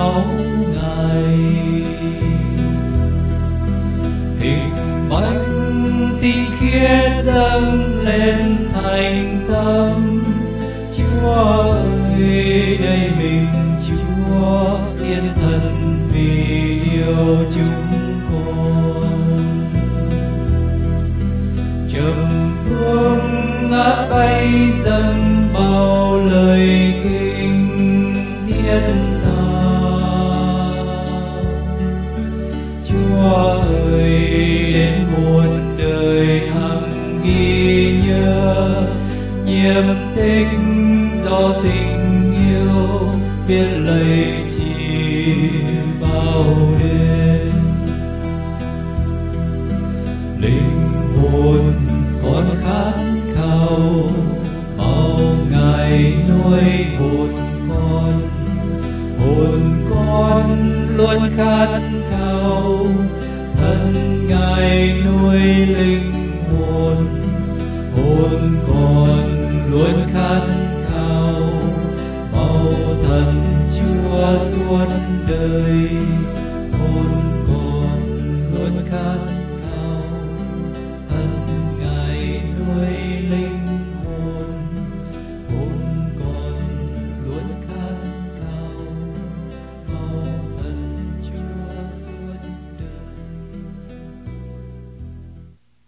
máu Ngài. Hình bánh tinh khiết dâng lên thành tâm, Chúa ơi đây mình Chúa thiên thần vì yêu chúng con. Trầm hương ngát bay dâng bao lời kinh thiên ta. Chúa ơi đến muôn đời hằng ghi nhớ, nhiễm thích do tình yêu biết lạy chỉ bao đêm. Linh hồn con khát khao mau Ngài nuôi hồn con luôn khát khao thân Ngài nuôi linh hồn con luôn khát khao mau thần Chúa suốt đời. Hồn con luôn khát